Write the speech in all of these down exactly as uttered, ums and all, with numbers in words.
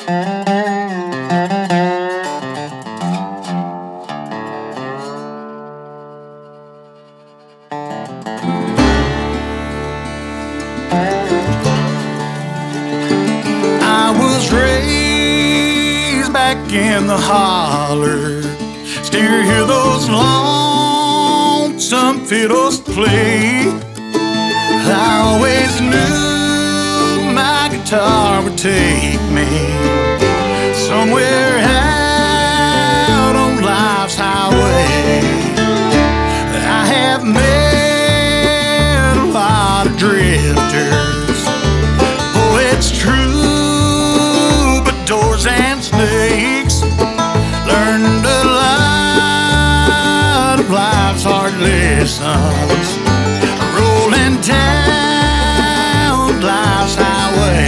I was raised back in the holler, still hear those lonesome fiddles play. I always knew my guitar would take me somewhere out on life's highway. I have met a lot of drifters, oh it's true, but doors and snakes learned a lot of life's hard lessons, rolling down life's highway.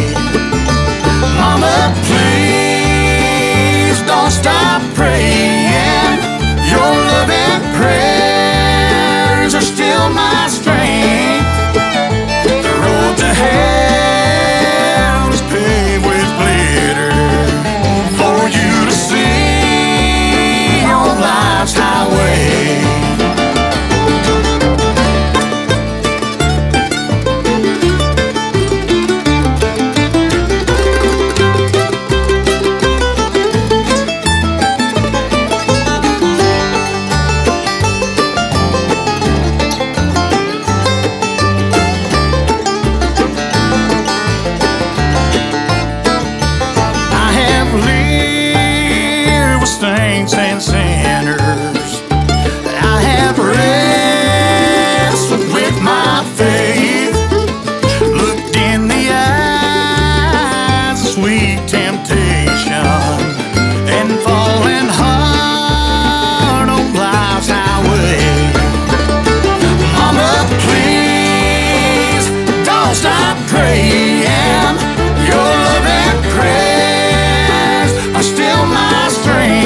Mama, please don't stop praying. Your love and prayers are still my strength. The road to hell is paved with glitter for you to see on life's highway. Saints and sinners, I have wrestled with my faith, looked in the eyes of sweet temptation, and fallen hard on life's highway. Mama, please don't stop praying. Your love and prayers are still my strength.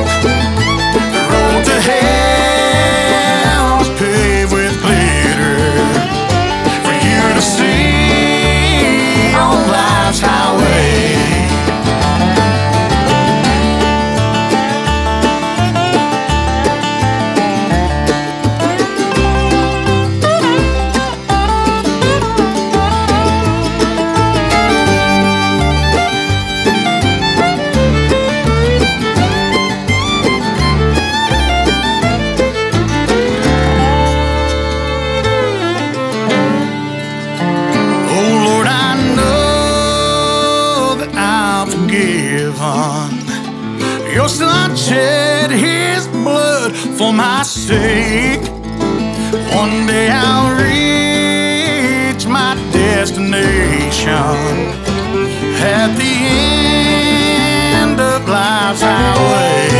Your son shed his blood for my sake. One day I'll reach my destination at the end of life's highway.